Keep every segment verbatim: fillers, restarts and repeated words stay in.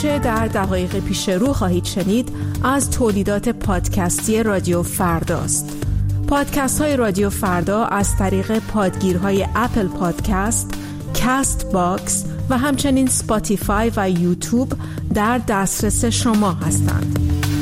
آنچه در دقایق پیش رو خواهید شنید از تولیدات پادکستی رادیو فرداست. پادکست های رادیو فردا از طریق پادگیرهای اپل پادکست، کاست باکس و همچنین سپاتیفای و یوتیوب در دسترس شما هستند.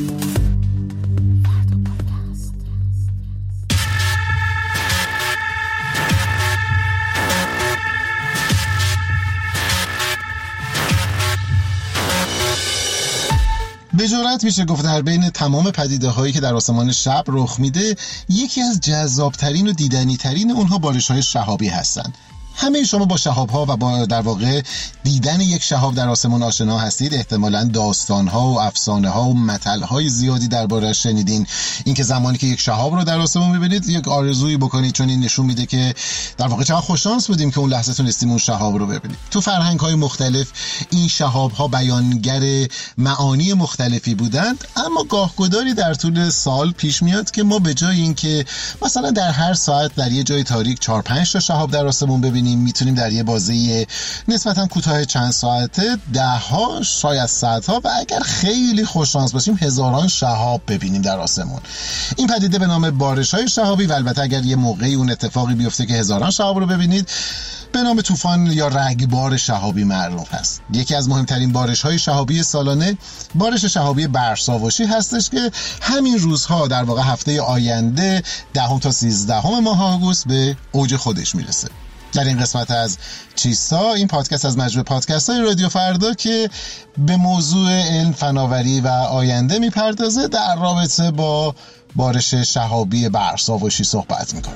به جرات میشه گفت در بین تمام پدیده هایی که در آسمان شب رخ میده، یکی از جذابترین و دیدنی ترین اونها بارش های شهابی هستند. همه شما با شهاب ها و با در واقع دیدن یک شهاب در آسمان آشنا هستید. احتمالاً داستان ها و افسانه ها و متل های زیادی درباره‌اش شنیدین. اینکه زمانی که یک شهاب رو در آسمان میبینید یک آرزویی بکنید، چون این نشون میده که در واقع چقدر خوششانس بودیم که اون لحظه تونستیم اون شهاب رو ببینیم. تو فرهنگ های مختلف این شهاب ها بیانگر معانی مختلفی بودند، اما گاهگداری در طول سال پیش میاد که ما به جای اینکه مثلا در هر ساعت در یه جای تاریک چهار پنج تا شهاب در آسمون ببینیم، میتونیم در یه بازه نسبتاً کوتاه چند ساعته ده ها شاید صد ها و اگر خیلی خوششانس باشیم هزاران شهاب ببینیم در آسمون. این پدیده به نام بارش‌های شهابی و البته اگر یه موقعی اون اتفاقی بیفته که هزاران شهاب رو ببینید، به نام طوفان یا رگبار شهابی معروف هست. یکی از مهمترین بارش‌های شهابی سالانه بارش شهابی برساوشی هستش که همین روزها در واقع هفته آینده دهم تا سیزدهم ماه آگوست به اوج خودش میرسه. در این قسمت از چیستا، این پادکست از مجموعه پادکست های رادیو فردا که به موضوع علم، فناوری و آینده میپردازه، در رابطه با بارش شهابی برساوشی صحبت میکنه.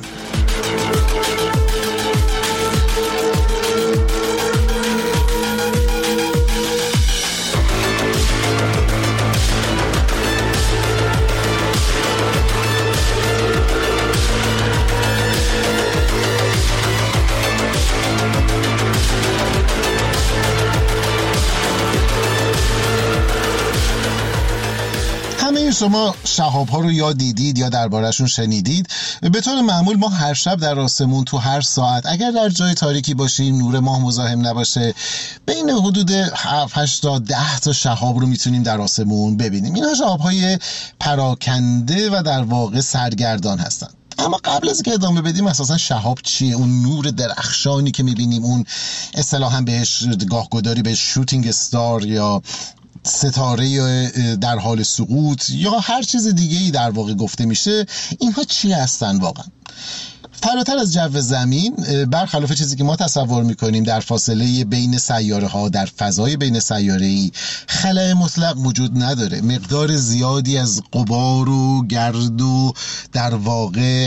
شما شهاب ها رو یا دیدید یا درباره‌شون شنیدید. به طور معمول ما هر شب در آسمون تو هر ساعت اگر در جای تاریکی باشیم، نور ماه مزاحم نباشه، بین حدود هفت هشت تا ده تا شهاب رو میتونیم در آسمون ببینیم. اینا شهاب های پراکنده و در واقع سرگردان هستن. اما قبل از که ادامه بدیم، اساسا شهاب چیه؟ اون نور درخشانی که میبینیم، اون اصطلاحاً بهش گاهگداری بهش شوتینگ استار یا ستاره در حال سقوط یا هر چیز دیگه‌ای در واقع گفته میشه، اینها چی هستن واقعا؟ فراتر از جو زمین، برخلاف چیزی که ما تصور میکنیم، در فاصله بین سیاره ها، در فضای بین سیاره‌ای خلأ مطلق وجود نداره. مقدار زیادی از غبار و گرد و در واقع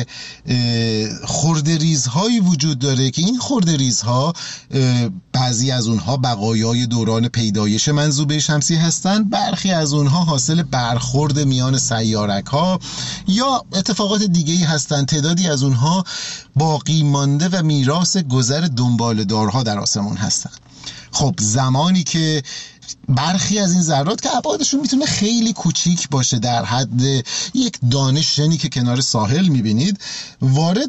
خرده ریزهایی وجود داره که این خرده ریزها بعضی از اونها بقایای دوران پیدایش منظومه شمسی هستند، برخی از اونها حاصل برخورد میان سیارک ها یا اتفاقات دیگه‌ای هستند. تعدادی از اونها باقی مانده و میراث گذر دنباله‌دارها در آسمان هستند. خب زمانی که برخی از این ذرات که ابعادشون میتونه خیلی کوچیک باشه، در حد یک دانه شنی که کنار ساحل میبینید، وارد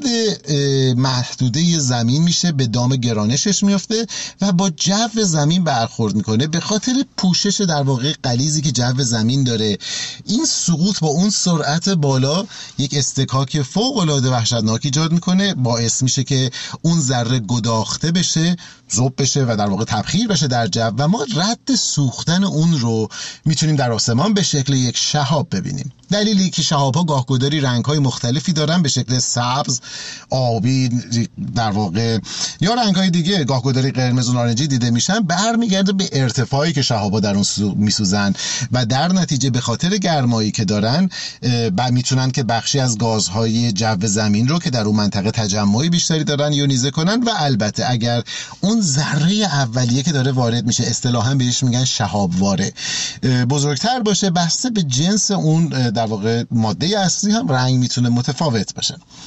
محدوده زمین میشه، به دام گرانشش میفته و با جو زمین برخورد میکنه. به خاطر پوشش در واقع غلیظی که جو زمین داره، این سقوط با اون سرعت بالا یک استکاک فوق العاده وحشتناک ایجاد میکنه، باعث میشه که اون ذره گداخته بشه، ذوب بشه و در واقع تبخیر بشه در جو و ما رد سوختن اون رو میتونیم در آسمان به شکل یک شهاب ببینیم. دلیلی که شهاب‌ها گاهگداری رنگ‌های مختلفی دارن، به شکل سبز، آبی در واقع یا رنگ‌های دیگه، گاهگداری قرمز و نارنجی دیده میشن، برمیگرده به ارتفاعی که شهاب‌ها در اون میسوزن و در نتیجه به خاطر گرمایی که دارن بعد میتونن که بخشی از گازهای جو زمین رو که در اون منطقه تجمعی بیشتری دارن یونیزه کنن و البته اگر اون ذره اولیه که داره وارد میشه، اصطلاحاً بهش میگن شهاب واره، بزرگتر باشه، بسته به جنس اون در واقع ماده اصلی هم رنگ میتونه متفاوت باشه.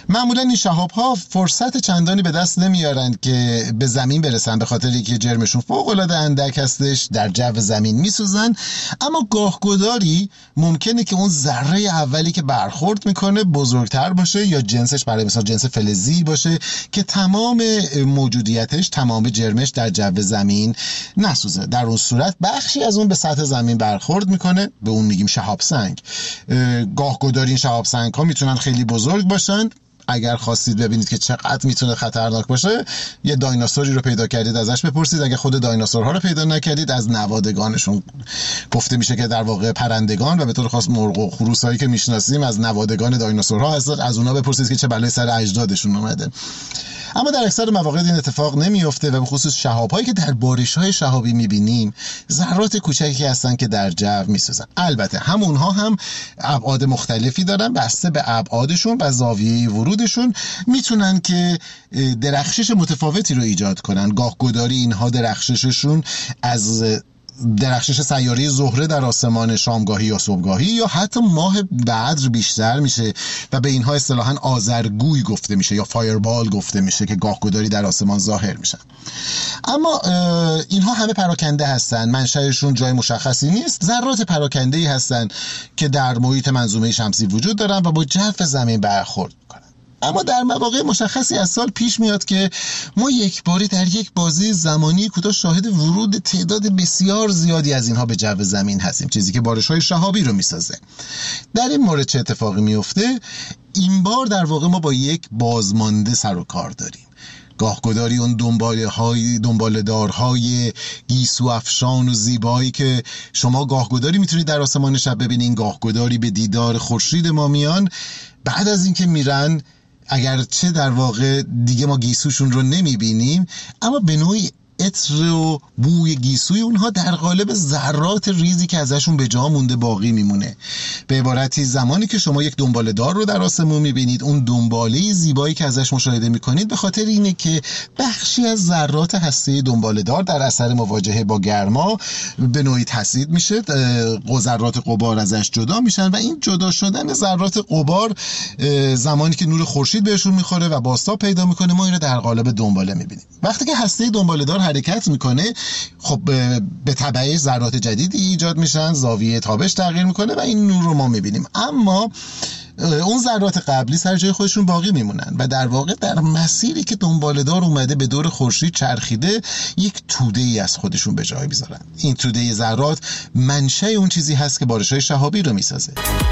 معمولا این شهاب‌ها فرصت چندانی به دست نمیارن که به زمین برسن، به خاطر اینکه جرمشون فوق‌العاده اندک هستش، در جو زمین میسوزن. اما گاهگداری ممکنه که اون ذره اولی که برخورد میکنه بزرگتر باشه یا جنسش برای مثلا جنس فلزی باشه که تمام موجودیتش، تمام جرمش در جو زمین نسوزه. در اون صورت بخشی از اون به سطح زمین برخورد میکنه، به اون میگیم شهاب سنگ. گاهگداری این شهاب سنگ ها میتونن خیلی بزرگ باشن. اگر خواستید ببینید که چقدر میتونه خطرناک باشه، یه دایناسوری رو پیدا کردید ازش بپرسید. اگه خود دایناسورها رو پیدا نکردید، از نوادگانشون، گفته میشه که در واقع پرندگان و به طور خاص مرغ و خروسایی که میشناسیم از نوادگان دایناسورها هست، از اونها بپرسید که چه بلایی سر اجدادشون اومده. اما در اکثر مواقع این اتفاق نمیفته و به خصوص شهاب‌هایی که در بارش‌های شهابی می‌بینیم ذرات کوچکی هستن که در جو می‌سوزن. البته همونها هم ابعاد مختلفی دارن، بسته به ابعادشون و زاویه ورودشون میتونن که درخشش متفاوتی رو ایجاد کنن. گاهگداری اینها درخشششون از درخشش سیاره زهره در آسمان شامگاهی یا صبحگاهی یا حتی ماه بدر بیشتر میشه و به اینها اصطلاحاً آذرگوی گفته میشه یا فایربال گفته میشه که گاهگداری در آسمان ظاهر میشن. اما اینها همه پراکنده هستن، منشأشون جای مشخصی نیست، ذرات پراکنده‌ای هستن که در محیط منظومه شمسی وجود دارن و با جو زمین برخورد میکنن. اما در مواقع مشخصی از سال پیش میاد که ما یک باری در یک بازه زمانی کوتاه شاهد ورود تعداد بسیار زیادی از اینها به جو زمین هستیم، چیزی که بارش‌های شهابی رو میسازه. در این مورد چه اتفاقی میفته؟ این بار در واقع ما با یک بازمانده سر و کار داریم. گاهگداری اون دنباله های دنباله دارهای گیسو افشان و زیبایی که شما گاهگداری میتونید در آسمان شب ببینید، گاهگداری به دیدار خورشید ما میان. بعد از اینکه میرن، اگرچه در واقع دیگه ما گیسوشون رو نمیبینیم، اما به نوعی عطر و بوی گیسوی اونها در قالب ذرات ریزی که ازشون به جا مونده باقی میمونه. به عبارتی زمانی که شما یک دنباله دار رو در آسمون میبینید، اون دنباله زیبایی که ازش مشاهده میکنید به خاطر اینه که بخشی از ذرات هسته دنباله دار در اثر مواجهه با گرما به نوعی تسدید میشه، ذرات غبار ازش جدا میشن و این جدا شدن ذرات غبار زمانی که نور خورشید بهشون میخوره و بازتاب پیدا میکنه، ما این رو در قالب دنباله میبینیم. وقتی که هسته دنباله دار حرکت میکنه، خب به تبعش ذرات جدیدی ایجاد میشن، زاویه تابش تغییر میکنه و این نور رو ما میبینیم. اما اون ذرات قبلی سر جای خودشون باقی میمونن و در واقع در مسیری که دنباله‌دار اومده به دور خورشید چرخیده، یک توده ای از خودشون به جای میذارن. این توده ذرات منشأ اون چیزی هست که بارش‌های شهابی رو میسازه.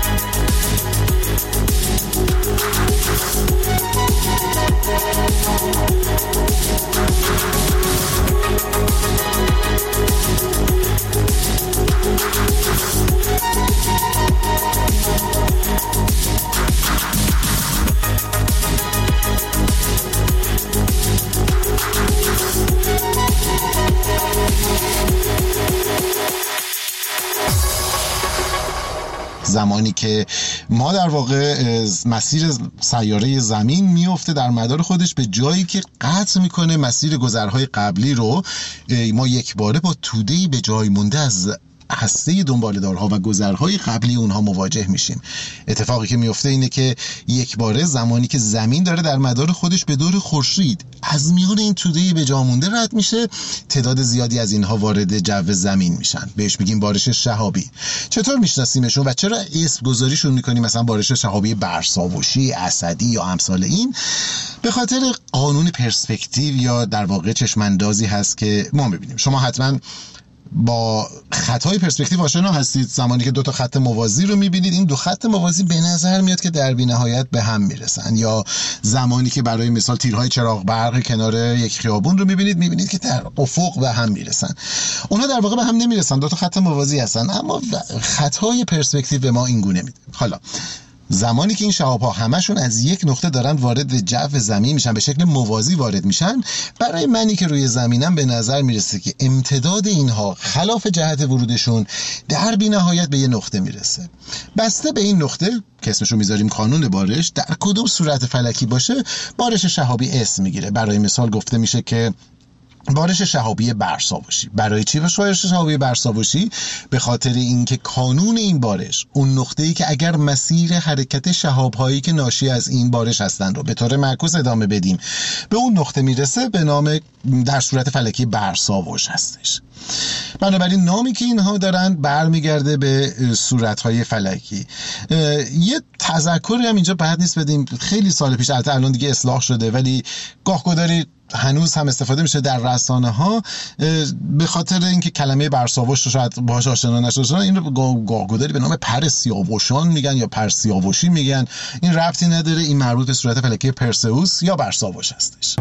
زمانی که ما در واقع مسیر سیاره زمین میفته در مدار خودش به جایی که قطع میکنه مسیر گذرهای قبلی رو، ما یک باره با توده‌ای به جای مونده از هسته دنباله‌دارها و گذرهای قبلی اونها مواجه میشیم. اتفاقی که میفته اینه که یک باره زمانی که زمین داره در مدار خودش به دور خورشید از میان این توده‌ای به جا مونده رد میشه، تعداد زیادی از اینها وارد جو زمین میشن. بهش میگیم بارش شهابی. چطور میشناسیمشون و چرا اسم گذاریشون میکنیم مثلا بارش شهابی برساوشی، اسدی یا امثال این؟ به خاطر قانون پرسپکتیو یا در واقع چشماندازی هست که ما میبینیم. شما حتما با خطای پرسپکتیو آشنا هستید. زمانی که دو تا خط موازی رو میبینید، این دو خط موازی به نظر میاد که در بی‌نهایت به هم میرسن. یا زمانی که برای مثال تیرهای چراغ برق کنار یک خیابون رو میبینید، میبینید که در افق به هم میرسن. اونها در واقع به هم نمیرسن، دو تا خط موازی هستن، اما خطای پرسپکتیو به ما این گونه میده. حالا زمانی که این شهاب‌ها همشون از یک نقطه دارن وارد جو زمین میشن، به شکل موازی وارد میشن، برای منی که روی زمینم به نظر میرسه که امتداد اینها خلاف جهت ورودشون در بی نهایت به یه نقطه میرسه. بسته به این نقطه که اسمشو میذاریم کانون بارش، در کدوم صورت فلکی باشه بارش شهابی اسم میگیره. برای مثال گفته میشه که بارش شهابی برساوشی. برای چی به بارش شهابی برساوشی؟ به خاطر اینکه کانون این بارش، اون نقطه‌ای که اگر مسیر حرکت شهاب‌هایی که ناشی از این بارش هستند رو به طور معکوس ادامه بدیم به اون نقطه میرسه، به نام در صورت فلکی برساوش هستش. بنابراین نامی که اینها دارن برمیگرده به صورت‌های فلکی. یه تذکری هم اینجا بد نیست بدیم. خیلی سال پیش، البته الان دیگه اصلاح شده، ولی گاهگداری هنوز هم استفاده میشه در رسانه ها به خاطر اینکه کلمه برساوش رو شاید باهاش آشنا نشدن، این رو گاهگداری به نام پر سیاوشان میگن یا پر سیاوشی میگن. این ربطی نداره، این مربوط به صورت فلکی پرسئوس یا برساوش هستش.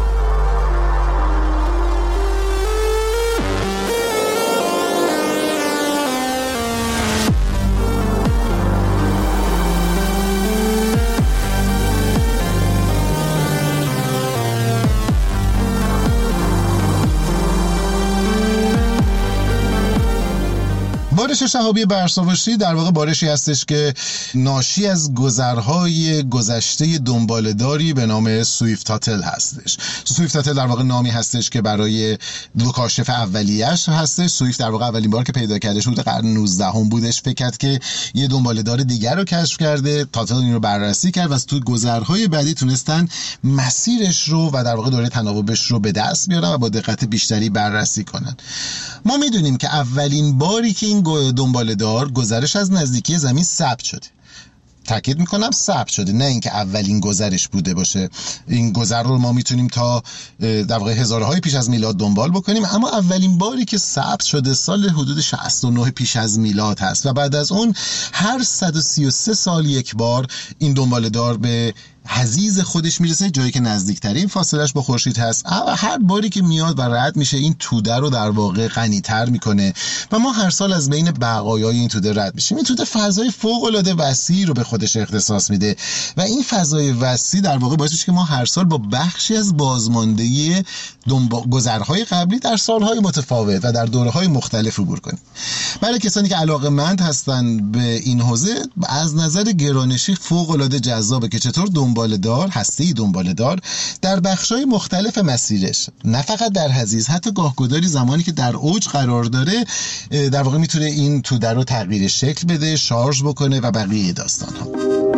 بارش شهابی برساوشی در واقع بارشی هستش که ناشی از گذرهای گذشته دنباله‌داری به نام سویفتاتل هستش. سویفتاتل در واقع نامی هستش که برای دو کاشف اولیه‌اش هستش. سویفت در واقع اولین بار که پیدا کرده شده قرن نوزدهم بودش، فکر کرد که یه دنباله‌دار دیگر رو کشف کرده. تاتل این رو بررسی کرد و از تو گذرهای بعدی تونستن مسیرش رو و در واقع دوره تناوبش رو به دست بیارن و با دقت بیشتری بررسی کنن. ما میدونیم که اولین باری که این دنباله‌دار گذرش از نزدیکی زمین ثبت شده، تاکید میکنم ثبت شده، نه اینکه اولین گذرش بوده باشه. این گذر رو ما میتونیم تا در واقع هزارهای پیش از میلاد دنبال بکنیم، اما اولین باری که ثبت شده سال حدود شصت و نه پیش از میلاد هست و بعد از اون هر صد و سی و سه سال یک بار این دنباله‌دار به حضیض خودش میرسه، جایی که نزدیکترین فاصلش با خورشید هست. و هر باری که میاد و رد میشه این توده رو در واقع غنی‌تر میکنه و ما هر سال از بین بقایای این توده رد میشیم. این توده فضای فوق العاده وسیع رو به خودش اختصاص میده و این فضای وسیع در واقع باعث میشه که ما هر سال با بخشی از بازماندگی گذرهای قبلی در سالهای متفاوت و در دوره‌های مختلف عبور کنیم. برای کسانی که علاقه‌مند هستن به این حوزه، از نظر گرانشی فوق العاده جذابه که چطور دنباله‌دار، هسته دنباله‌دار در بخش‌های مختلف مسیرش، نه فقط در حضیض، حتی گاهگداری زمانی که در اوج قرار داره در واقع میتونه این توده رو تغییر شکل بده، شارژ بکنه و بقیه داستان‌ها.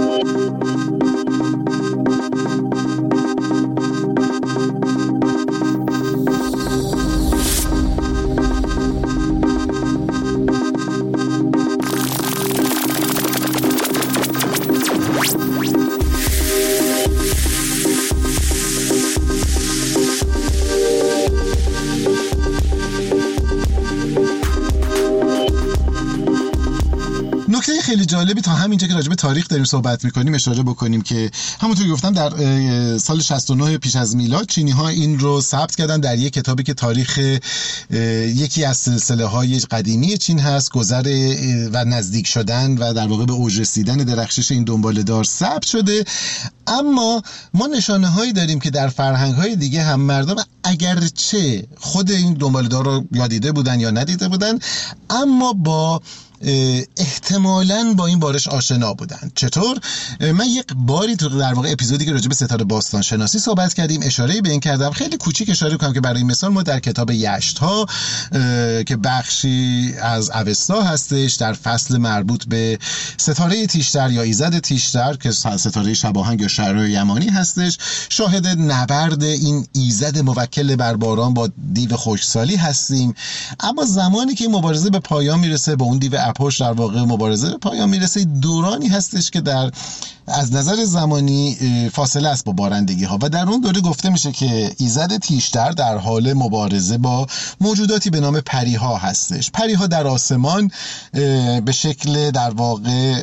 نکته خیلی جالبی تا همینجا که راجع به تاریخ داریم صحبت می‌کنیم اشاره بکنیم که همونطور که گفتم در سال شصت و نه پیش از میلاد چینی‌ها این رو ثبت کردن در یک کتابی که تاریخ یکی از سلسله‌های قدیمی چین هست، گذر و نزدیک شدن و در واقع به اوج رسیدن درخشش این دنباله‌دار ثبت شده. اما ما نشانه‌هایی داریم که در فرهنگ‌های دیگه هم مردم اگرچه خود این دنباله‌دار رو یا دیده بودن یا ندیده بودن، اما با احتمالاً با این بارش آشنا بودن. چطور؟ من یک باری تو در واقع اپیزودی که راجع به ستاره باستان شناسی صحبت کردیم اشاره به این کردم، خیلی کوچیک اشاره کنم که برای مثال ما در کتاب یشت‌ها که بخشی از اوستا هستش در فصل مربوط به ستاره تیشتر یا ایزد تیشتر که ستاره شباهنگ یا شهرهای یمانی هستش، شاهد نبرد این ایزد موکل بر باران با دیو خشکسالی هستیم. اما زمانی که مبارزه به پایان میرسه، با اون دیو اپوش در واقع مبارزه به پایان میرسه، دورانی هستش که در از نظر زمانی فاصله است با بارندگی ها و در اون دوره گفته میشه که ایزد تیشتر در حال مبارزه با موجوداتی به نام پری ها هستش. پری ها در آسمان به شکل در واقع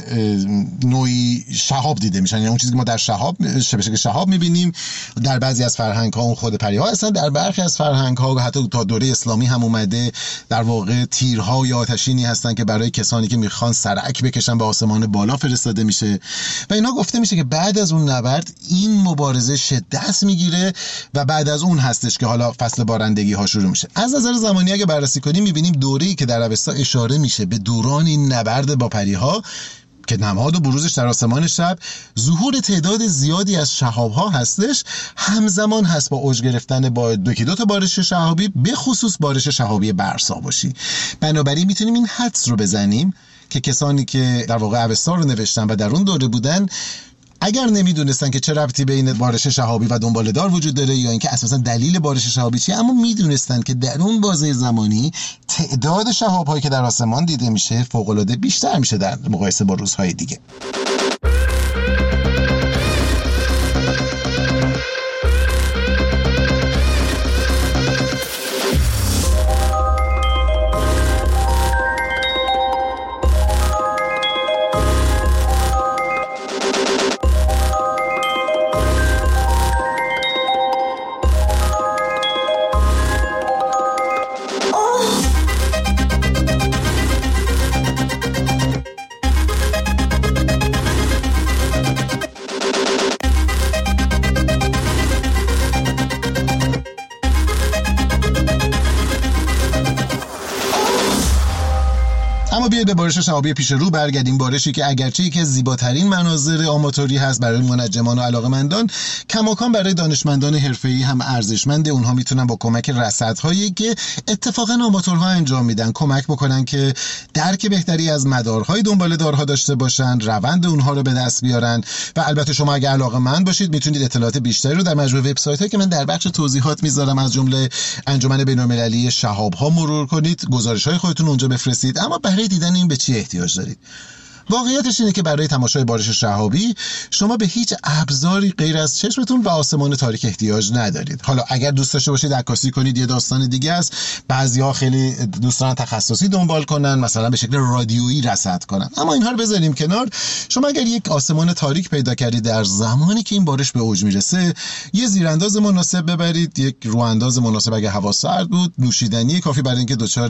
نوعی شهاب دیده میشن، یعنی اون چیزی که ما در شهاب به شکل شهاب میبینیم در بعضی از فرهنگ ها اون خود پری ها هستن. در برخی از فرهنگ ها حتی تا دوره اسلامی هم اومده در واقع تیرهای آتشینی هستن که برای کسانی که میخوان سرک بکشن به آسمان بالا فرستاده میشه و اینا گفته میشه که بعد از اون نبرد این مبارزه شدت میگیره و بعد از اون هستش که حالا فصل بارندگی ها شروع میشه. از نظر زمانی اگه بررسی کنیم میبینیم دوره‌ای که در اوستا اشاره میشه به دوران این نبرد با پری ها که نماد و بروزش در آسمان شب ظهور تعداد زیادی از شهاب‌ها هستش، همزمان هست با اوج گرفتن با دو دو تا بارش شهابی، به خصوص بارش شهابی برساوشی. بنابراین میتونیم این حدس رو بزنیم که کسانی که در واقع اوستا رو نوشتن و در اون دوره بودن، اگر نمیدونستن که چه ربطی بین بارش شهابی و دنباله‌دار وجود داره یا اینکه اساسا دلیل بارش شهابی چیه، اما میدونستن که در اون بازه زمانی تعداد شهاب‌هایی که در آسمان دیده میشه فوق‌العاده بیشتر میشه در مقایسه با روزهای دیگه. بیایید به بارش شهابی پیش رو برگردیم. بارشی که اگرچه یکی از زیباترین مناظر آماتوری هست برای منجمان و علاقه‌مندان، کماکان برای دانشمندان حرفه‌ای هم ارزشمنده. اونها میتونن با کمک رصدهایی که اتفاقا آماتورها انجام میدن کمک بکنن که درک بهتری از مدارهای دنباله‌دارها داشته باشن، روند اونها رو به دست بیارن. و البته شما اگه علاقه‌مند باشید میتونید اطلاعات بیشتری رو در مجموعه وبسایت‌هایی که من در بخش توضیحات میذارم از جمله انجمن بین‌المللی شهاب‌ها مرور کنید، گزارش‌های خودتون اونجا بفرستید. اما برای دیدن این به چی احتیاج دارید؟ واقعیتش اینه که برای تماشای بارش شهابی شما به هیچ ابزاری غیر از چشمتون و آسمان تاریک احتیاج ندارید. حالا اگر دوست داشته باشید عکاسی کنید یه داستان دیگه است. بعضی‌ها خیلی دوست دارن تخصصی دنبال کنن، مثلا به شکل رادیویی رصد کنن. اما اینها رو بذاریم کنار. شما اگر یک آسمان تاریک پیدا کردید در زمانی که این بارش به اوج میرسه، یه زیرانداز مناسب ببرید، یک روانداز مناسب اگه هوا سرد بود، نوشیدنی کافی برای اینکه دچار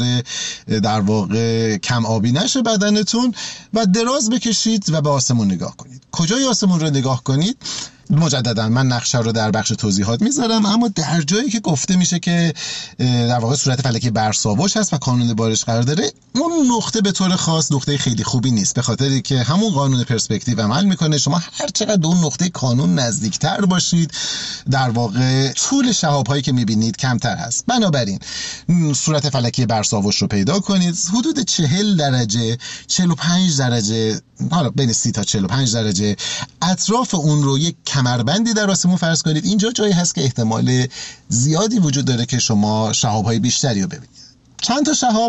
در واقع کم آبی نشه بدنتون، و دراز بکشید و به آسمون نگاه کنید. کجای آسمون رو نگاه کنید؟ مجددا من نقشه رو در بخش توضیحات میذارم، اما در جایی که گفته میشه که در واقع صورت فلکی برساوش هست و کانون بارش قرار داره، اون نقطه به طور خاص نقطه خیلی خوبی نیست، به خاطری که همون قانون پرسپکتیو عمل میکنه. شما هر چقدر به اون نقطه کانون نزدیکتر باشید، در واقع طول شهاب‌هایی که میبینید کمتر هست. بنابراین صورت فلکی برساوش رو پیدا کنید، حدود چهل درجه، چهل و پنج درجه، حالا بین سی تا چهل و پنج درجه اطراف اون رو یک کمربندی در آسمون فرض کنید. اینجا جایی هست که احتمال زیادی وجود داره که شما شهاب‌های بیشتری رو ببینید. چند تا شهاب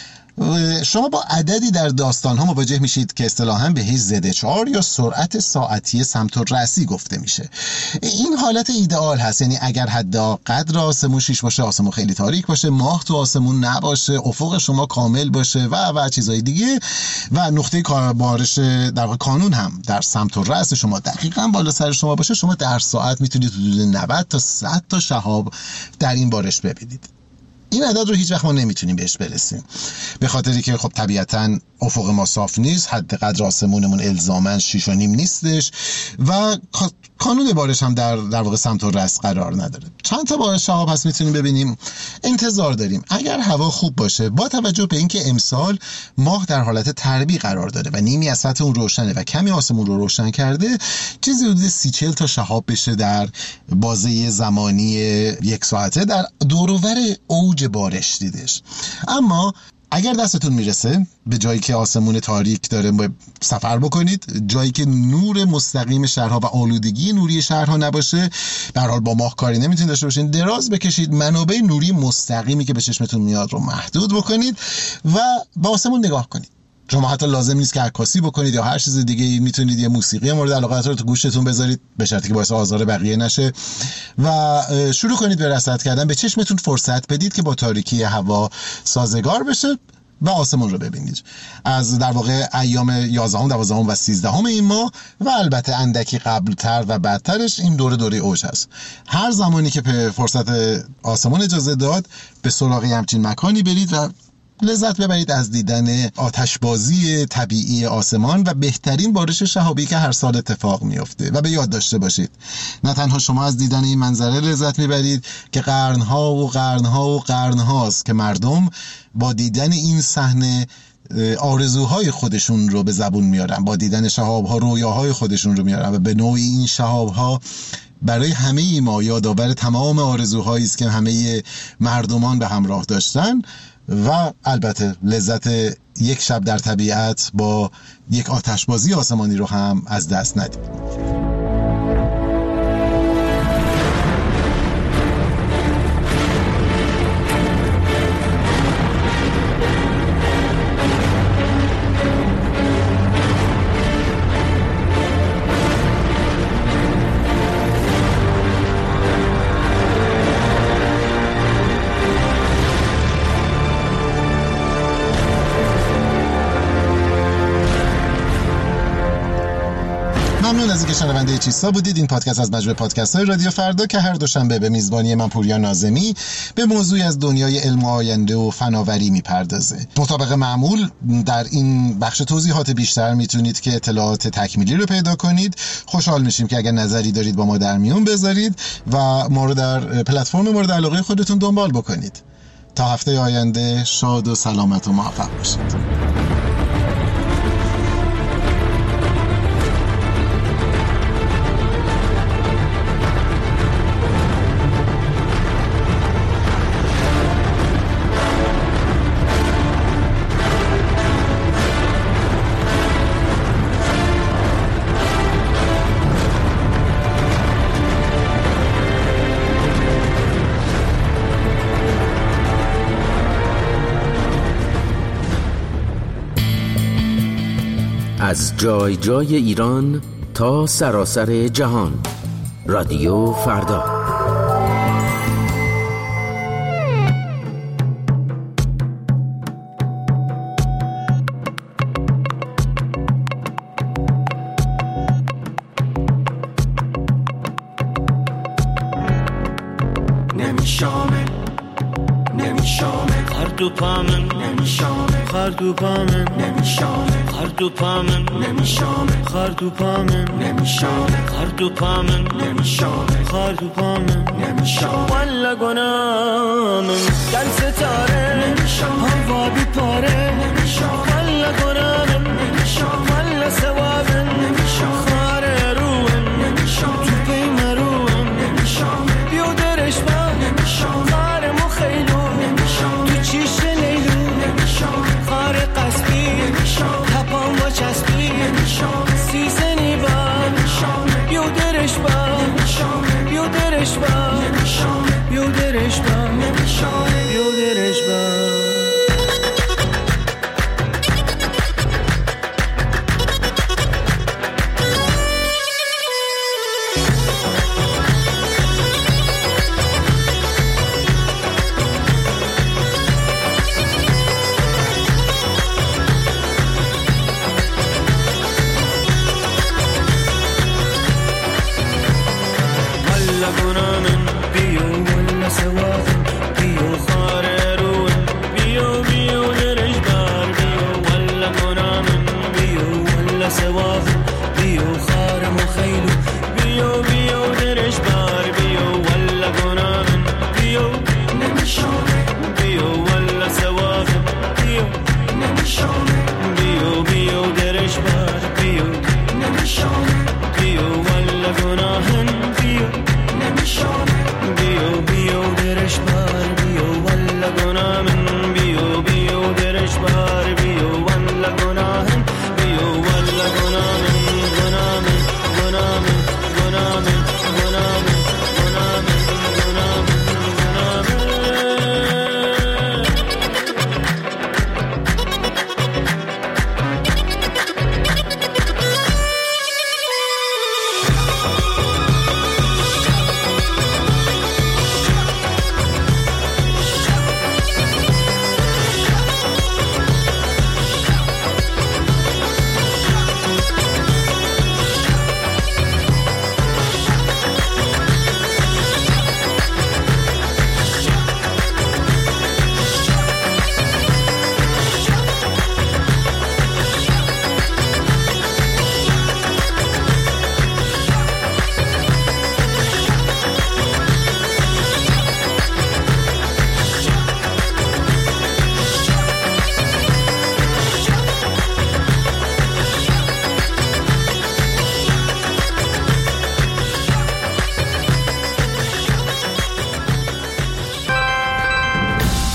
شما با عددی در داستان‌ها مواجه میشید که اصطلاحاً بهش زد چهار یا سرعت ساعتی سمت الرأسی گفته میشه. این حالت ایدئال هست، یعنی اگر حد قدر آسمون شیش باشه، آسمون خیلی تاریک باشه، ماه تو آسمون نباشه، افق شما کامل باشه و و چیزای دیگه، و نقطه بارش در واقع کانون هم در سمت الرأس شما دقیقاً بالا سر شما باشه، شما در ساعت میتونید حدود نود تا صد تا شهاب در این بارش ببینید. این عدد رو هیچ وقت ما نمیتونیم بهش برسیم، به خاطری که خب طبیعتاً افق ما صاف نیست، حد قدر آسمونمون الزاماً شش و نیم نیستش و کانون بارش هم در در واقع سمت الرأس قرار نداره. چند تا بارش شهاب هست میتونیم ببینیم. انتظار داریم اگر هوا خوب باشه، با توجه به اینکه امسال ماه در حالت تربیع قرار داره و نیمی از سطح اون روشنه و کمی آسمون رو روشن کرده، چیزی حدود سی چهل تا شهاب بشه در بازه زمانی یک ساعته در دور و بر اوج بارش دیدش. اما اگر دستتون میرسه به جایی که آسمون تاریک داره سفر بکنید، جایی که نور مستقیم شهرها و آلودگی نوری شهرها نباشه، به هر حال با ماه کاری نمیتونید داشته باشین، دراز بکشید، منابع نوری مستقیمی که به چشمتون میاد رو محدود بکنید و با آسمون نگاه کنید. شما حتی لازم نیست که عکاسی بکنید یا هر چیز دیگه، میتونید یه موسیقی مورد علاقه رو تو گوشتون بذارید به شرطی که باعث آزار بقیه نشه و شروع کنید به رصد کردن. به چشمتون فرصت بدید که با تاریکی هوا سازگار بشه و آسمون رو ببینید. از در واقع ایام یازدهم، دوازدهم و سیزدهم این ماه و البته اندکی قبلتر و بعدترش این دوره دوره اوج هست. هر زمانی که فرصت آسمون اجازه داد به سراغ همچین مکانی برید و لذت ببرید از دیدن آتشبازی طبیعی آسمان و بهترین بارش شهابی که هر سال اتفاق میفته. و به یاد داشته باشید نه تنها شما از دیدن این منظره لذت میبرید که قرنها و قرنها و قرنهاست که مردم با دیدن این صحنه آرزوهای خودشون رو به زبون میارن، با دیدن شهاب‌ها رویاهای خودشون رو میارن و به نوعی این شهاب‌ها برای همه ما یادآور تمام آرزوهایی است که همه مردمان به همراه داشتن و البته لذت یک شب در طبیعت با یک آتشبازی آسمانی رو هم از دست ندید. ممنون از اینکه شنونده چیستا بودید. این پادکست از مجموعه پادکست های رادیو فردا که هر دوشنبه به میزبانی من پوریا ناظمی به موضوعی از دنیای علم و آینده و فناوری میپردازه. مطابق معمول در این بخش توضیحات بیشتر میتونید که اطلاعات تکمیلی رو پیدا کنید. خوشحال میشیم که اگر نظری دارید با ما در میون بذارید و ما رو در پلتفرم مورد علاقه خودتون دنبال بکنید. تا هفته آینده شاد و سلامت و موفق باشید. از جای جای ایران تا سراسر جهان، رادیو فردا. نمیشامه نمیشامه خردو پامن نمیشامه خردو پامن نمیشامه خردو پامن نمیشامه خردو پامن نمیشامه خردو پامن نمیشامه خردو پامن نمیشامه والا گنامن گل ستاره نمیشامه هوا بیپاره نمیشامه والا گنامن نمیشامه والا ثوابن نمیشامه خاره روحن نمیشامه تو پیم روحن نمیشامه بیودرش با نمیشامه خاره مخیلو نمیشامه تو چیش لیلو نمیشامه خاره قصبی نمیشامه تپان با چسبی نمیشامه سیزنی با نمیشامه بیودرش با نمیشامه بیودرش با نمیشامه بیودرش با نمیشامه بیودرش با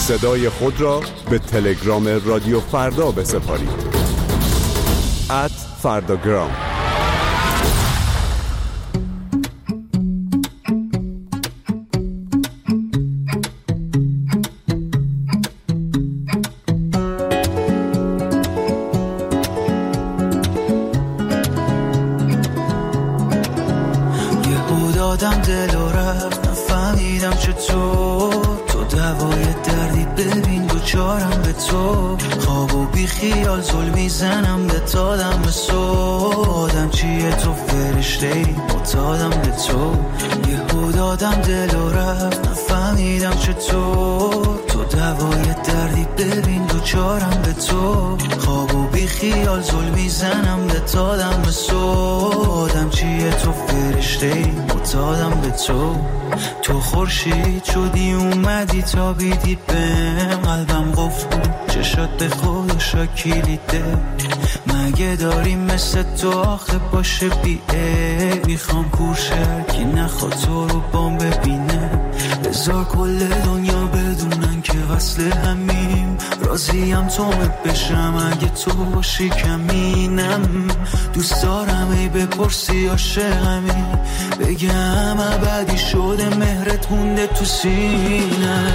صدای خود را به تلگرام رادیو فردا بسپارید. ات فرداگرام. دادم دل و رفت، نفهمیدم چطور تو دوای دردی، ببین دوچارم به تو، خواب و بی خیال زل میزنم به تادم به سودم، چیه تو فرشته‌ای معتادم به تو، یهو دادم دل و رفت، نفهمیدم چطور تو دوای دردی، ببین دوچارم به تو، خواب و بی خیال زل میزنم به تادم به سودم، چیه تو فرشته‌ای معتادم به تو، تو خورشید شدی اومدی تا بیدی بهم، قلبم قفل بود چشات به خودشا کلیده، مگه داری مثل تو آخه باشه بی عیب، میخوام کورشر که نخواد تو رو بام ببینه، بذار کل دنیا بدونن که وصل همیم، راضیم تو بشم اگه تو باشی کمینم، دوست دارم ای بپرسی عاشقمی، بگم ابدی شده مهرت مونده تو سینه.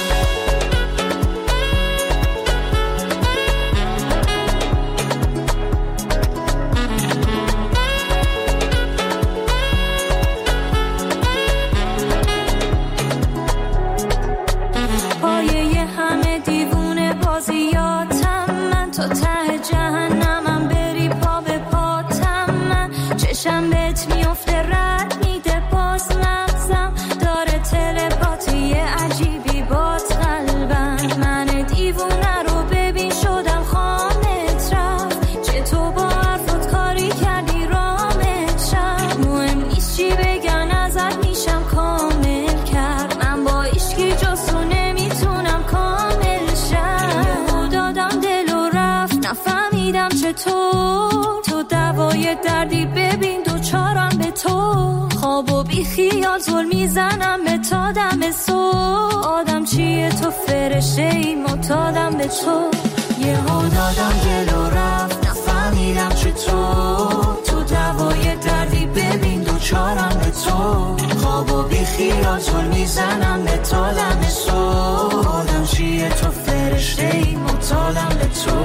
تو دوای دردی ببین دوچارم به تو، خواب و بی خیال زل میزنم به تا دم صبح، آدم چیه تو فرشته‌ای معتادم به تو، یهو دادم دل و رفت، نفهمیدم چطور تو دوای دردی ببین دوچارم به تو، خواب و بی خیال زل میزنم به تا دم صبح، آدم چیه تو فرشته‌ای معتادم به تو.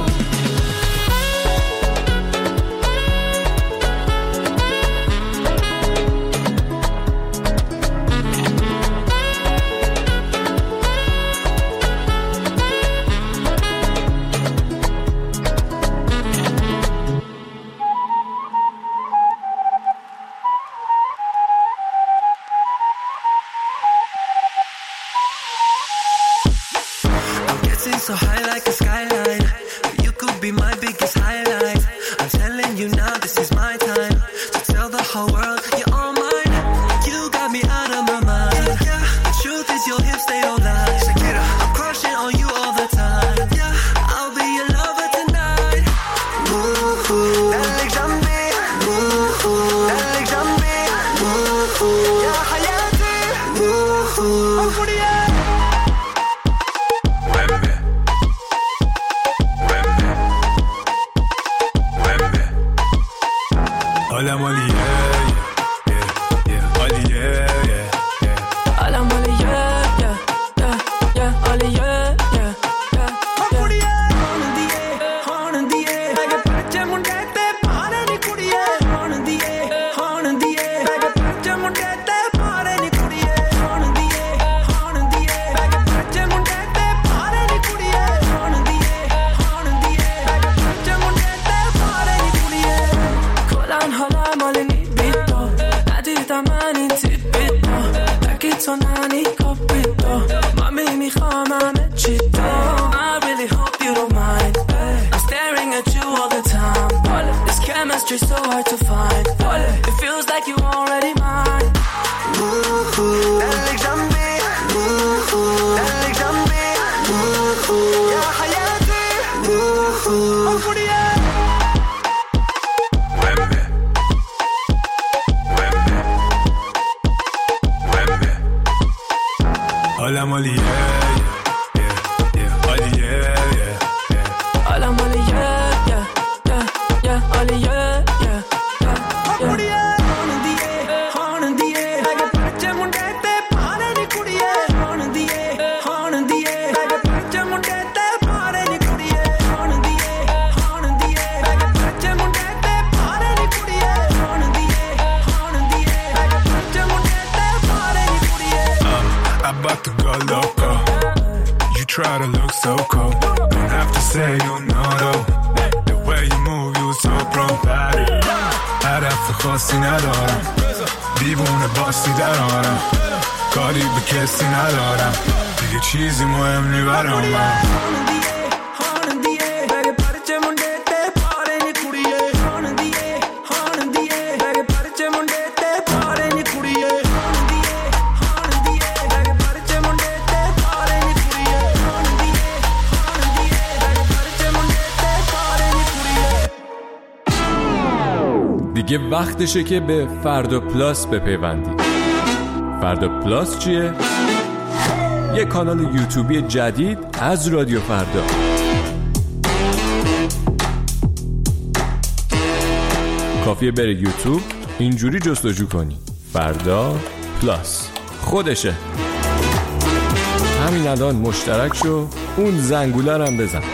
So high like a skyline, you could be my biggest highlight. I'm telling you now, this is my time to tell the whole world you're all mine. You got me out of my mind. Yeah, the truth is your hips they don't lie. Shakira, I'm crushing on you all the time. Yeah, I'll be your lover tonight. Ooh, dale jambi, ooh, dale jambi, ooh, ya hayati, ooh, oh Korea. Hola Molly, yeah, yeah, yeah, Molly, yeah, yeah, yeah. Hola Molly, yeah, yeah, yeah, yeah, Molly, yeah, yeah, yeah, yeah. Horn diye, horn diye, lage pache munde te pare ni kudiye. Horn diye, horn diye, lage pache munde te pare ni kudiye. Horn diye, horn diye, lage pache munde te pare ni kudiye. Horn diye, horn diye, lage pache munde te pare ni kudiye. Kolan hala Molly. من این تیپیتا بگی تو ننی کپیتا مامی میخوام همه چی تو I really hope you don't mind I'm staring at you all the time This chemistry so hard to find It feels like you already mine دلك جنبي دلك جنبي يا حياتي Hola Molly, yeah, yeah, so cold. Don't have to say you know though. The way you move you so pro body. هدف خاصی ندارم دیوونه باسی درارم کاری به کسی ندارم دیگه چیزی مهم نی برام دیگه وقتشه که به فردا پلاس بپیوندید. فردا پلاس چیه؟ یه کانال یوتیوبی جدید از رادیو فردا. کافیه بره یوتیوب اینجوری جستجو کنی فردا پلاس خودشه. همین الان مشترک شو اون زنگوله هم بزن.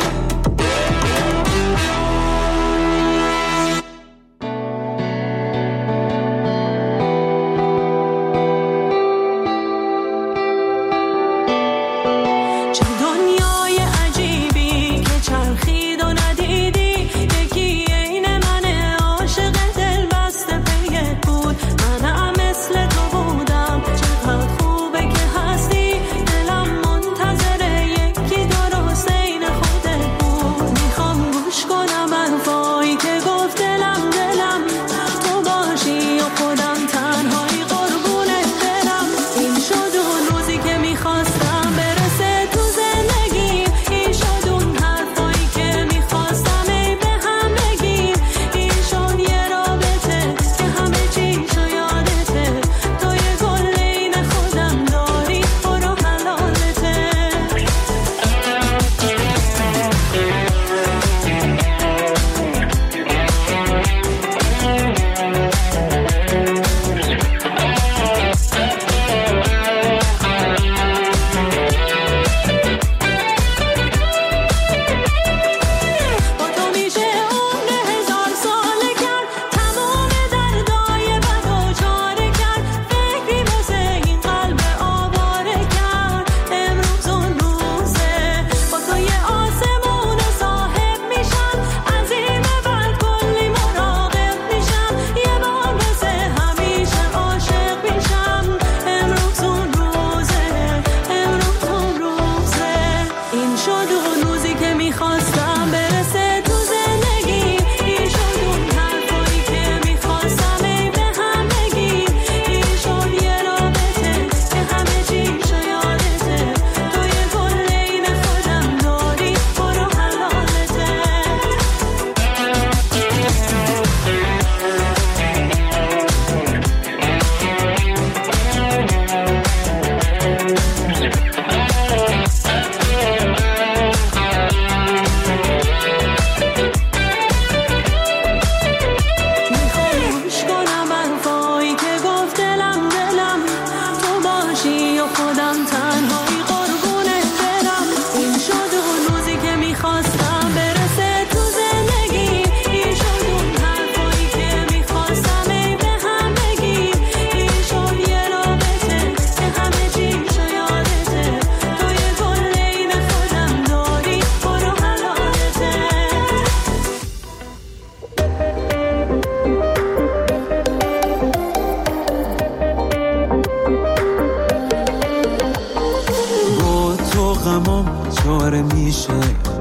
چاره میشه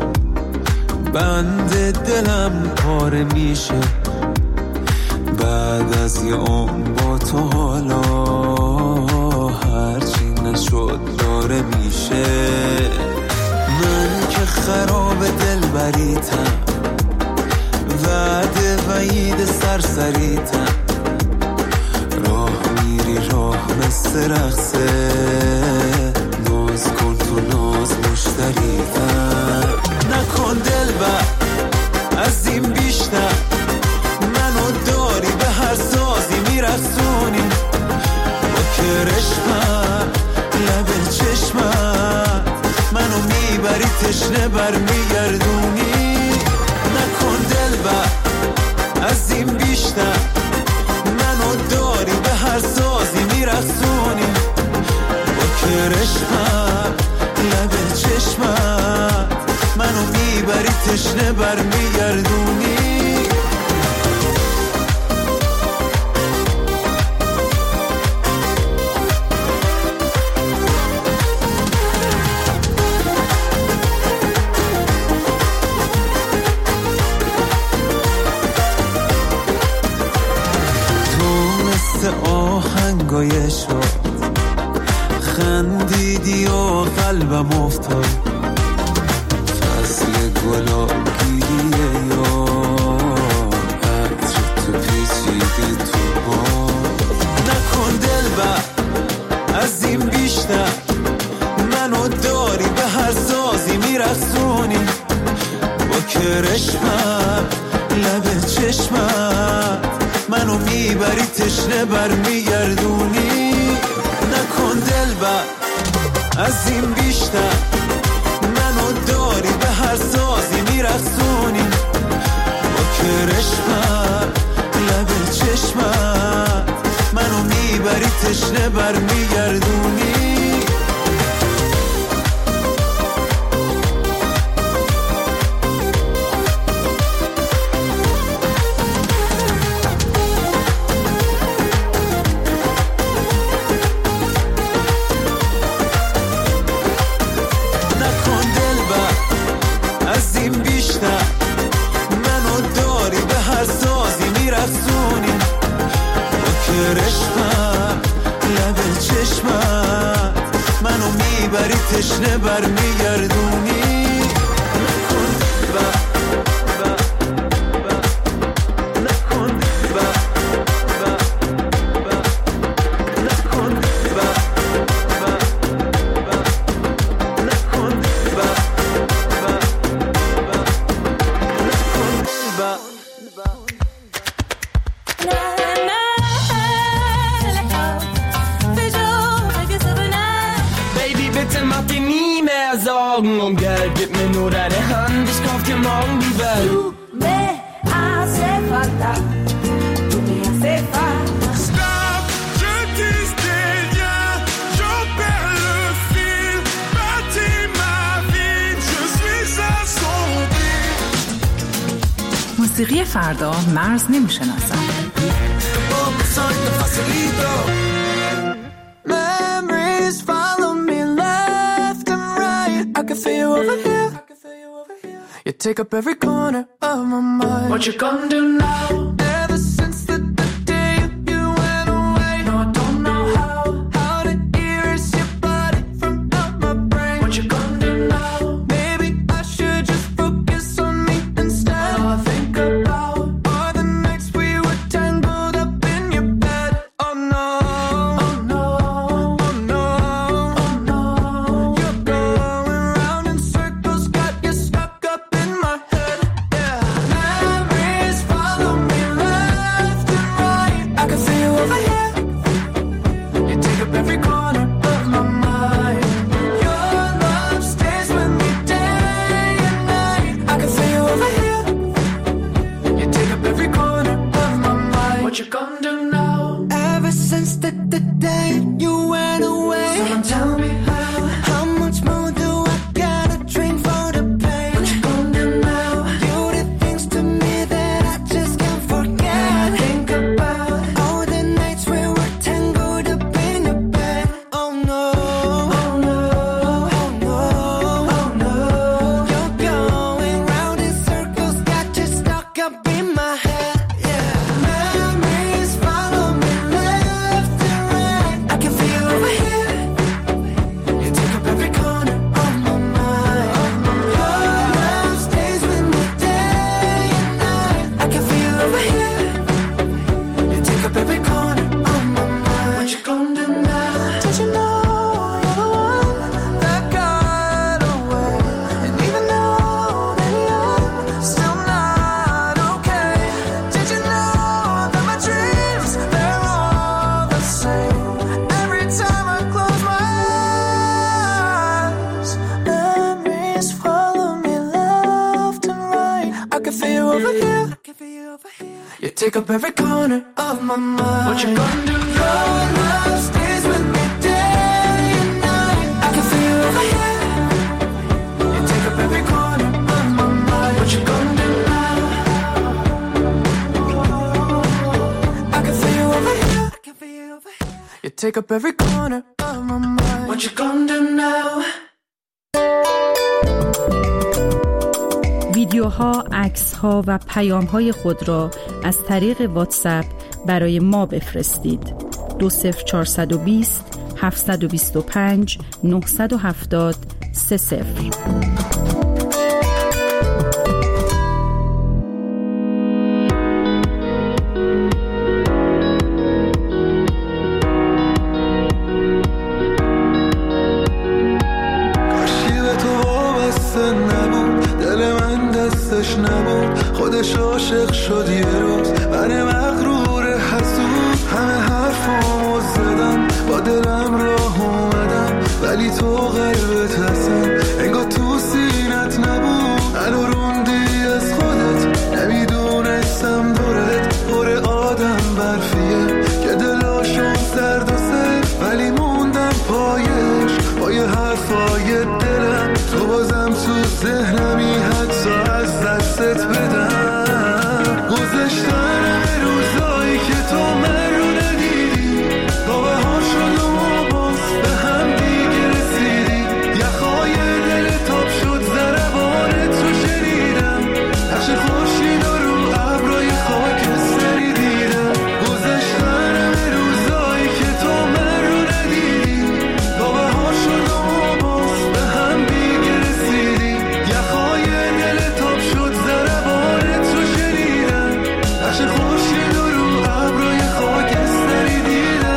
بند دلم پاره میشه بعد از یه عمر با تو حالا هرچی نشد داره میشه من که خراب دل بریتم وعده وعید سرسریتم راه میری راه مثل رقصه ناز کن تو ناز مشتریتم نکن دل بر از این بیشتر منو داری به هر سازی میرسونی با کرشمت لب چشمت منو میبری تشنه بر میگردونی نکن دل بر از این بیشتر منو داری به هر سازی میرسونی با کرشمت لب چشمت تشنه برمیگردونی. آهنگای شد خندیدی و قلبم افتاد فصل گلا گیریه یا عطر تو پیچیده تو با نکن دل بر از این بیشتر منو داری به هر سازی میرخصونی با کرشمم لب چشمم منو میبری تشنه برمیگردونی. نکن دل بر از این بیشتر منو داری به هر سازی میرخصونی با کرشمم لب چشمم منو میبری تشنه برمیگردونی. تشنه برمیگردونی. Um Geld, gib mir nur deine Hand, ich kauf dir morgen die Welt. Du me hace falta, tu me hace falta. Stop, je disais rien, j'en perds le fil. Bâtis ma vie, je suis assombri. موسیقی فردا مرز نمیشناسد. Memories follow me left and right. I can feel you over here. You take up every corner of my mind. What you gonna do now? Ever since the, the day you went away, no, I don't know how, how to erase your body from out my brain. What you gonna do now? Maybe I should just focus on me instead. All I think about are the nights we were tangled up in your bed. Oh no, oh no, oh no, oh no. You're going round in circles, got you stuck up in my head. Yeah, memories follow me left and right. I can see you over here. You take up every corner of my mind. Your love stays with me day and night. I can see you over here. You take up every corner of my mind. What you gonna do now? Ever since the, the day you went away, someone tell me how. How much more do I gotta drink for the pain? What you gonna do now? You did things to me that I just can't forget. Think about all the nights we were tangled up in your bed. Oh no, oh no, oh no, oh no. You're going round in circles, got you stuck up in my head. Yeah, memories follow me left and right. I can feel you over here. You take up every corner of my mind. Your love stays with me day and night. I can feel you over here. You take up every corner of my mind. What you gonna do now? Did you know you're the one that got away? And even though that you're still not okay, did you know that my dreams, they're all the same? Every time I close my eyes, memories follow me left and right. I can feel you over here. You take up every corner of my mind. What you gonna do? Your love stays with me day and night. I can feel you over here. You take up every corner of my mind. What you gonna take up every corner of my mind. What you gonna do now? ویدیوها، عکس‌ها و پیام‌های خود را از طریق واتساپ برای ما بفرستید. دو صفر چهارصد و بیست هفتصد و بیست و پنج نهصد و هفتاد سه صفر. نبود خودش عاشق شد یه روز من مغرور حسود همه حرفامو زدم با دلم راه اومدم ولی تو قلبت هستن انگار تو سینت نبود منو روندی از خودت نمیدونستم دورت پر آدم برفیه که دلاشون سرد و سر ولی موندم پایش با یه حرفای دلم تو بازم تو ذهنمی حتی از دستت بدم گذشتن به روزایی که تو من رو ندیدی تا بهار شد و ما باز به هم دیگه رسیدی یخهای دل تاب شد ضربان تو شنیدم نقش خورشید و رو ابرای خاکستری دیدم گذشتن به روزایی که تو من رو ندیدی تا بهار شد و ما باز به هم دیگه رسیدی یخهای دل تاب شد ضربان تو شنیدم نقش خورشید و رو ابرای خاکستری دیدم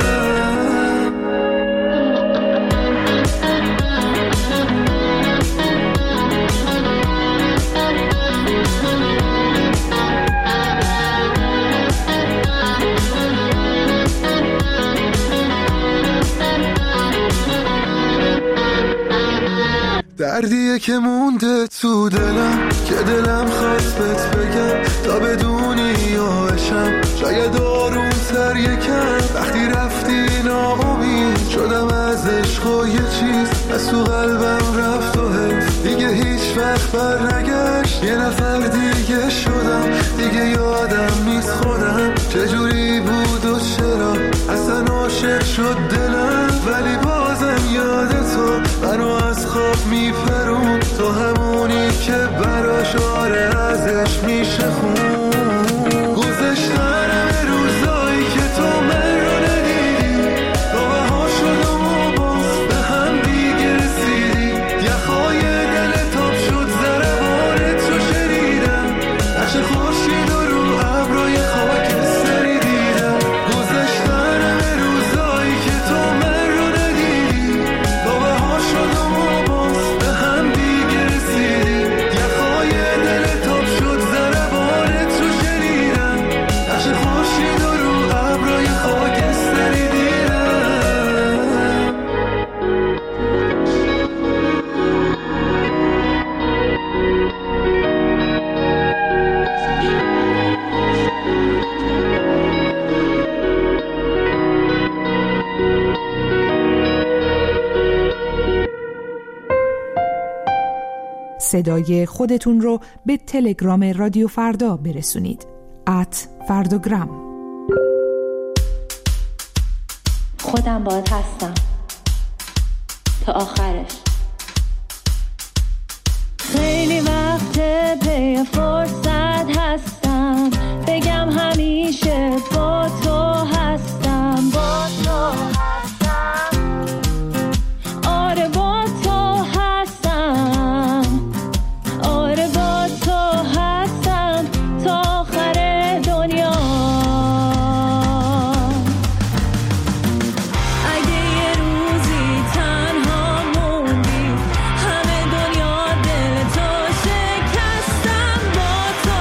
دردیه که مونده تو دلم که دلم خواست بهت بگم تا بدونی یا بشم شاید آروم تر یکم وقتی رفتی ناامید شدم از عشق و یه چیز از تو قلبم رفت و حیف دیگه هیچ وقت بر نگشت یه نفر دیگه شدم دیگه یادم نیست خودم چجوری بود و چرا اصلا عاشق شد دلم ولی بازم یاد تو منو از خواب میپرون تو همونی که براش آره ازش میشه خون گذشتن به روزایی که تو من رو ندیدی تا بهار شد و ما باز به هم دیگه رسیدی یخهای دل تاب شد ضربان تو شنیدم نقش خورشید و رو ابرای خاکستری دیدم گذشتن به روزایی که تو من رو ندیدی تا بهار شد و ما باز به هم دیگه رسیدی یخهای دل تاب شد ضربان تو شنیدم نقش خورشید و رو ابرای خاکستری دیدم صدای خودتون رو به تلگرام رادیو فردا برسونید. ات فرداگرام. خودم باهات هستم تا آخرش. خیلی وقت پی فرصت هستم بگم همیشه با تو هستم با تو هستم آره با تو هستم آره با تو هستم تا آخر دنیا اگه یه روزی تنها موندی همه دنیا دل تو شکستم با تو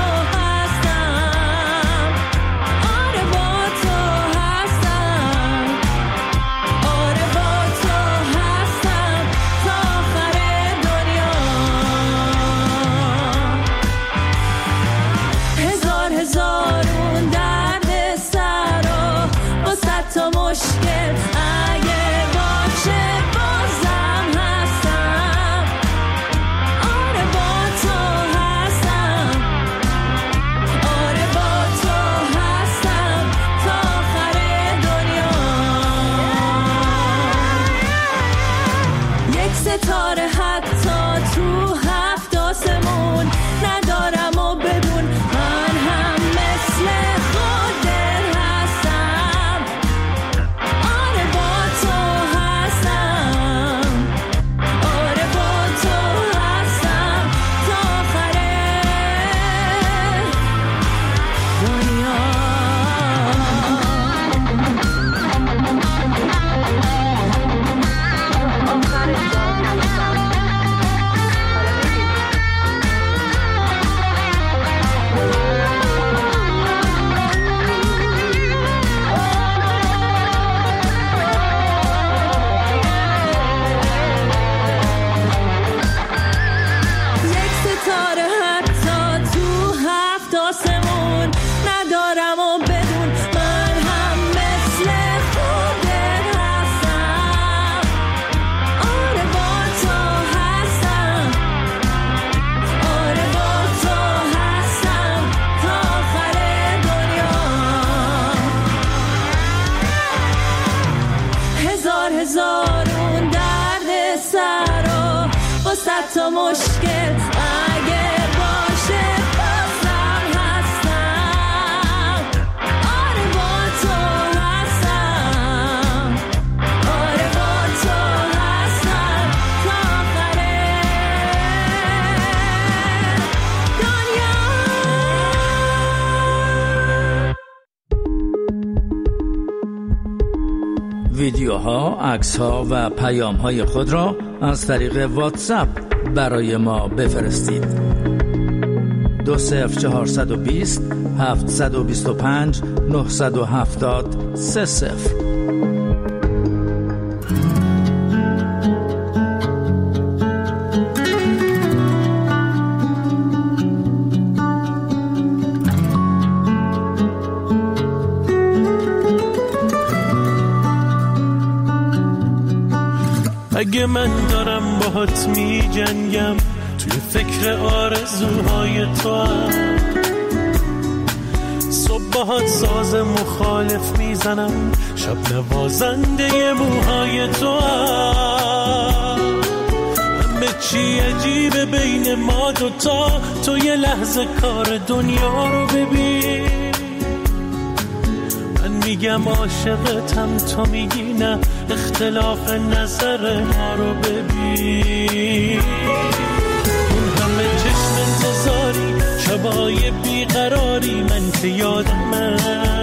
و مشکل اگه باشه بازم هستم. آره با تو هستم، آره با تو هستم تا آخر دنیا. ویدیوها، عکس‌ها و پیام‌های خود را از طریق واتساپ برای ما بفرستید. دو صفر چهارصد و بیست هفتصد و بیست و پنج نهصد و هفتاد سه صفر. اگه من دارم باهات می جنگم توی فکر آرزوهای تو هم، صبح باهات ساز مخالف میزنم، شب نوازنده موهای تو هم. همه چی عجیبه بین ما دوتا، تو یه لحظه کار دنیا رو ببین. میگم عاشقتم، تو میگی نه، اختلاف نظر ما رو ببین. اون همه چشم انتظاری، شبای بیقراری، من که یادمه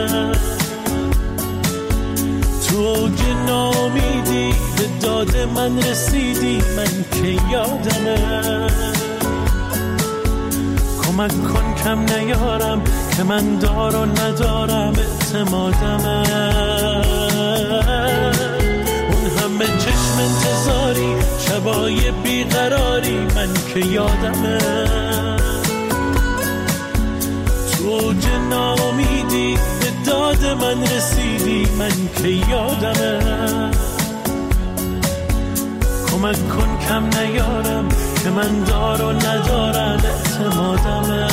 تو اوج ناامیدی به داد من رسیدی، من که یادمه. کمک کن کم نیارم که من دار و ندارم اعتمادمه. اون همه چشم انتظاری، شبای بیقراری، من که یادمه تو اوج ناامیدی به داد من رسیدی، من که یادمه. کمک کن کم نیارم که من دار و ندارم اعتمادمه.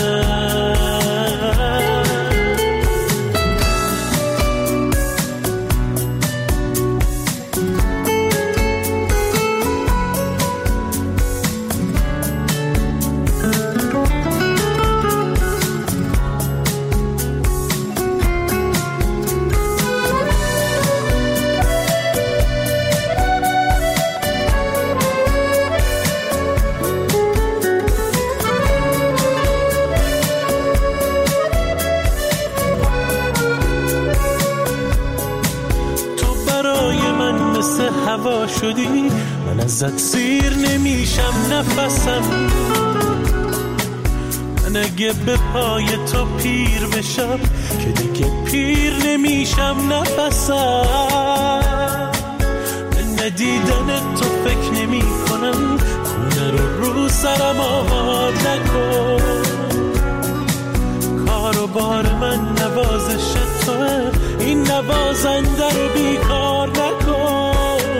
هوا شدی، من ازت سیر نمیشم نفسم. من اگه به پای تو پیر بشم که دیگه پیر نمیشم نفسم. من ندیدن تو فکر نمی کنم، خونه رو رو سرم آباد نکن. کار و بار من نوازش توه، این نوازنده رو بیکار نکن.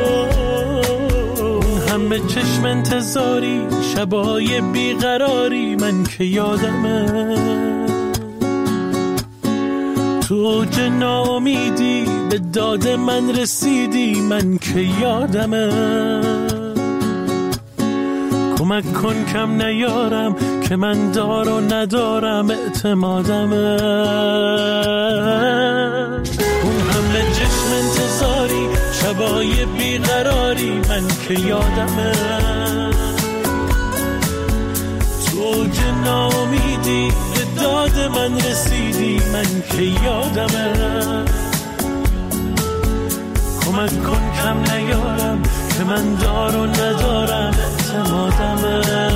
همه چشم انتظاری، شبای بیقراری، من که یادمه تو اوج ناامیدی به داد من رسیدی، من که یادمه. کمک کن کم نیارم که من دار و ندارم اعتمادمه. اون همه چشم انتظاری، شبای بیقراری، من که یادمه تو اوج ناامیدی به داد من رسیدی، من که یادمه. کمک کن کم نیارم که من دار و ندارم اعتمادمه.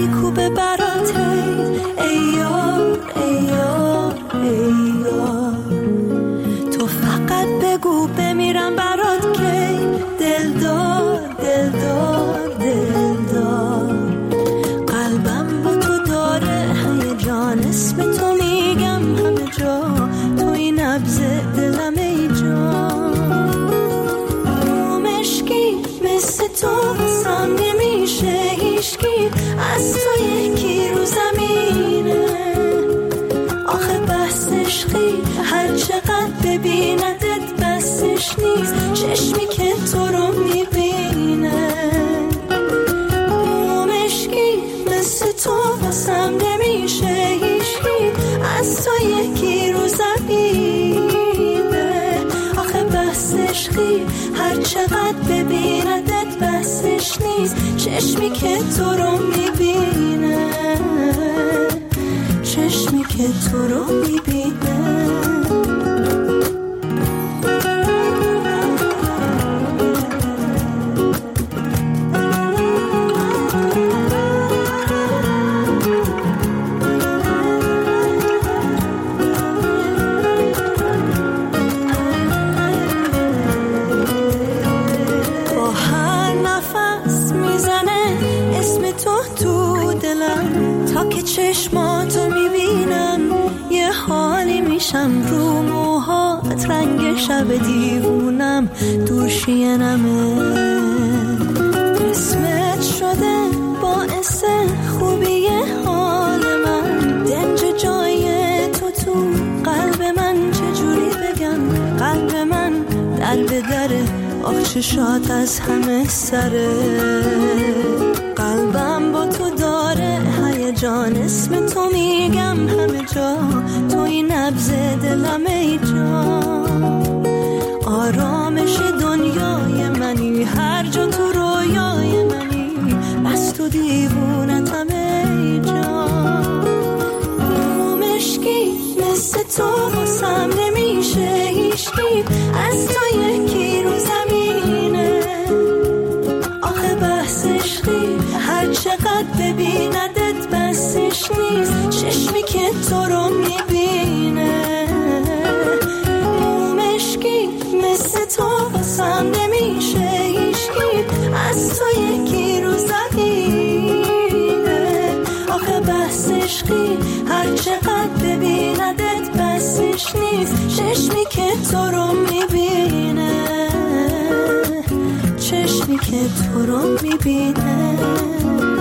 میکوبه برات ای یار ای یار ای یار. تو فقط بگو بمیرم برات که دلدار دلدار دلدار. قلبم با تو داره هیجان، اسم تو میگم همه جا، توی نبض دلم ای جان. مشکی مثل تو واسم نمیشه هیچکی، از تو یکی رو زمینه. آخه بس عشقی هر چقدر ببیندت بسش نیست، چشمی که تو رو میبینه. مشکی مثل تو واسم نمیشه هیچکی، از تو یکی رو زمینه. آخه بس عشقی هر چقدر ببیندت بسش نیست، چشمی که تو رو میبینه، چشمی که تو رو میبینه. چشماتو میبینم یه حالی میشم، رو موهات رنگ شب دیوونم دور شینمه. اسمت شده باعث خوبی حال من، دنج جای تو تو قلب من، چجوری بگم قلب من در به دره، آخ چشات از همه سره. قلبم با تو داره هیجان، اسم تو میگم همه جا، توی نبض دلم ای جان. آرامش دنیای منی، هر جا تو رویای منی، بس تو دیوونتم ای جان. مشکی مثل تو واسم نمیشه هیچکی، از تو یکی رو زمینه. آخه بس عشقی هر چقدر ببیندت بسش نیست، چشمی که تو رو میبینه. مشکی مثل تو واسم نمیشه هیچکی، از تو یکی رو زمینه. آخه بس عشقی هر چقدر ببیندت بسش نیست، چشمی که تو رو میبینه، چشمی که تو رو میبینه.